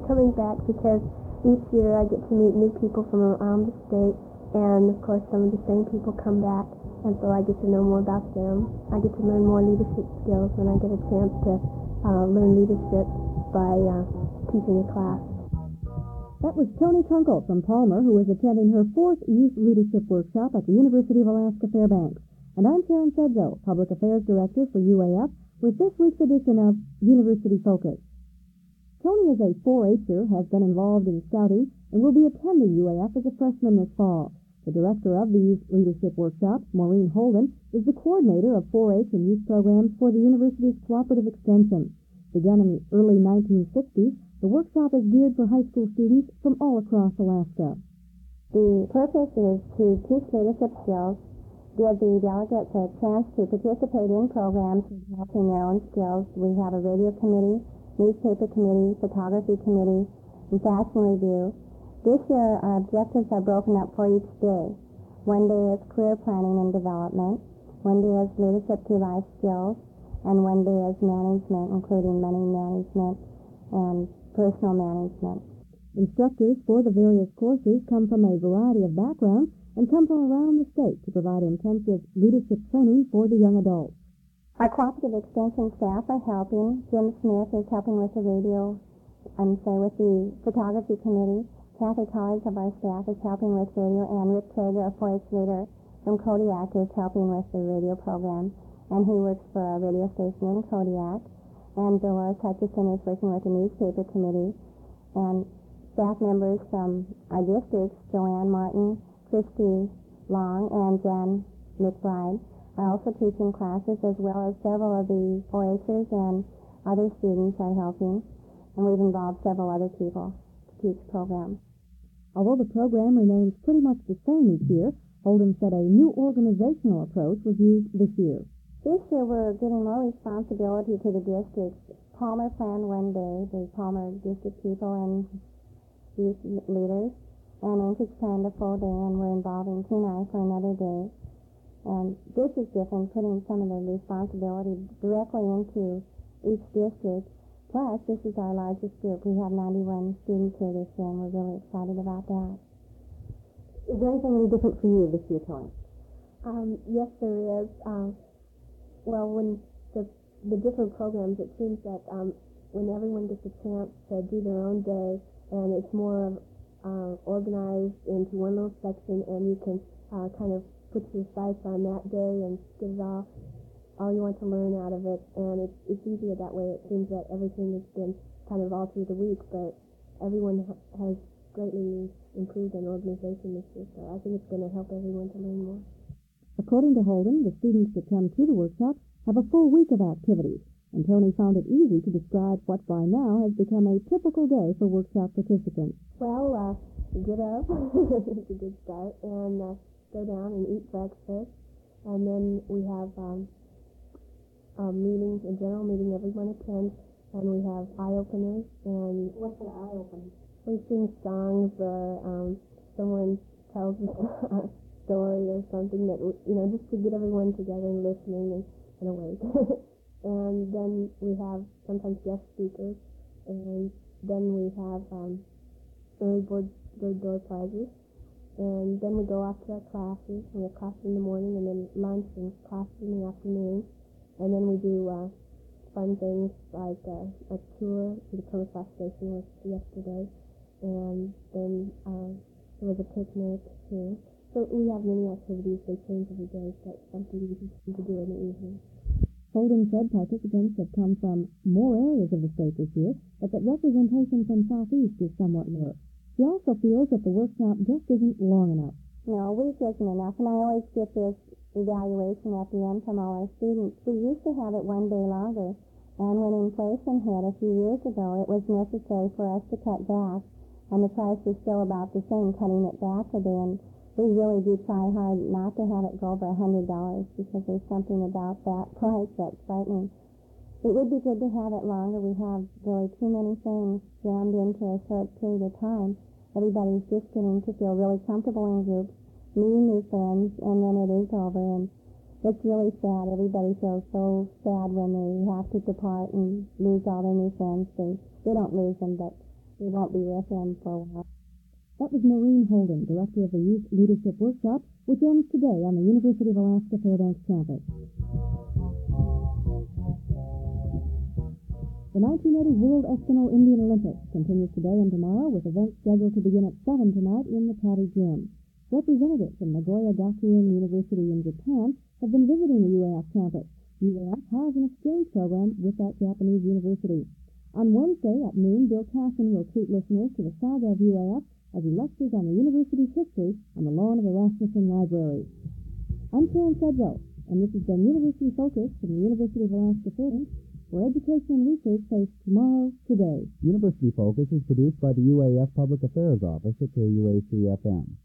coming back because each year I get to meet new people from around the state, and of course some of the same people come back, and so I get to know more about them. I get to learn more leadership skills when I get a chance to learn leadership by teaching a class. That was Toni Kunkel from Palmer, who is attending her 4th Youth Leadership Workshop at the University of Alaska Fairbanks. And I'm Sharon Sedzo, Public Affairs Director for UAF, with this week's edition of University Focus. Toni is a 4-H'er, has been involved in scouting, and will be attending UAF as a freshman this fall. The director of the Youth Leadership Workshop, Maureen Holden, is the coordinator of 4-H and youth programs for the university's cooperative extension. Begun in the early 1960s, the workshop is geared for high school students from all across Alaska. The purpose is to teach leadership skills, give the delegates a chance to participate in programs developing their own skills. We have a radio committee, newspaper committee, photography committee, and fashion review. This year, our objectives are broken up for each day. One day is career planning and development. One day is leadership through life skills. And one day is management, including money management and personal management. Instructors for the various courses come from a variety of backgrounds and come from around the state to provide intensive leadership training for the young adults. Our cooperative extension staff are helping. Jim Smith is helping with the radio, with the photography committee. Kathy Collins of our staff is helping with radio, and Rick Traeger, a 4-H leader from Kodiak, is helping with the radio program. And he works for a radio station in Kodiak. And Dolores Hutchison is working with the newspaper committee. And staff members from our districts, Joanne Martin, Christy Long, and Jen McBride, are also teaching classes, as well as several of the 4-Hers and other students are helping. And we've involved several other people to teach programs. Although the program remains pretty much the same each year, Holden said a new organizational approach was used this year. This year we're giving more responsibility to the districts. Palmer planned one day, the Palmer district people and youth leaders, and Anchorage planned a full day, and we're involving Kenai for another day. And this is different, putting some of the responsibility directly into each district. Plus, this is our largest group. We have 91 students here this year, and we're really excited about that. Is there anything any different for you this year, Toni? Yes, there is. Well, when the different programs, it seems that when everyone gets a chance to do their own day, and it's more organized into one little section, and you can kind of put your sights on that day and get it all you want to learn out of it, and it's easier that way. It seems that everything has been kind of all through the week, but everyone has greatly improved in organization this year, so I think it's going to help everyone to learn more. According to Holden, the students that come to the workshop have a full week of activities, and Toni found it easy to describe what by now has become a typical day for workshop participants. Well, get up, it's a good start, and go down and eat breakfast, and then we have meetings, a general meeting everyone attends, and we have eye-openers. And what's an eye-opener? We sing songs, or someone tells us story or something that, just to get everyone together and listening and awake. And then we have sometimes guest speakers, and then we have early bird door prizes, and then we go off to our classes. We have classes in the morning, and then lunch and classes in the afternoon, and then we do fun things like a tour to the Permafrost Station was yesterday, and then there was a picnic too. So we have many activities. They change every day, so it's something we can to do in the evening. Holden said participants have come from more areas of the state this year, but that representation from Southeast is somewhat lower. She also feels that the workshop just isn't long enough. No, a week isn't enough, and I always get this evaluation at the end from all our students. We used to have it one day longer, and when inflation hit a few years ago, it was necessary for us to cut back, and the price was still about the same, cutting it back a day, and we really do try hard not to have it go over $100 because there's something about that price that's frightening. It would be good to have it longer. We have really too many things jammed into a short period of time. Everybody's just getting to feel really comfortable in groups, meeting new friends, and then it is over. And it's really sad. Everybody feels so sad when they have to depart and lose all their new friends. They don't lose them, but we won't be with him for a while. That was Maureen Holden, director of the Youth Leadership Workshop, which ends today on the University of Alaska Fairbanks campus. The 1980 World Eskimo Indian Olympics continues today and tomorrow, with events scheduled to begin at 7 tonight in the Patty Gym. Representatives from Nagoya Gakuin University in Japan have been visiting the UAF campus. UAF has an exchange program with that Japanese university. On Wednesday at noon, Bill Casson will treat listeners to the saga of UAF as he lectures on the university's history on the lawn of the Rasmussen Library. I'm Karen Sedgwick, and this has been University Focus from the University of Alaska Fairbanks, where education and research face tomorrow today. University Focus is produced by the UAF Public Affairs Office at KUAC-FM.